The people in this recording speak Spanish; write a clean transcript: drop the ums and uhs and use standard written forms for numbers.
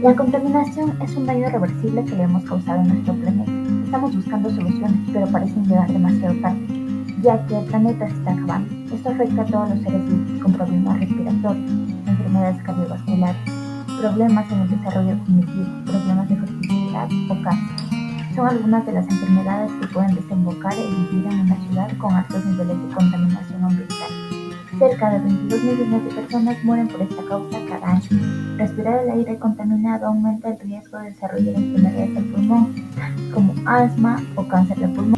La contaminación es un daño irreversible que le hemos causado a nuestro planeta. Estamos buscando soluciones, pero parecen llegar demasiado tarde, ya que el planeta se está acabando. Esto afecta a todos los seres vivos con problemas respiratorios, enfermedades cardiovasculares, problemas en el desarrollo cognitivo, problemas de fertilidad o cáncer. Son algunas de las enfermedades que pueden desembocar en vivir en una ciudad con altos niveles de contaminación ambiental. Cerca de 22 millones de personas mueren por esta causa cada año. Respirar el aire contaminado aumenta el riesgo de desarrollar enfermedades del pulmón, como asma o cáncer de pulmón.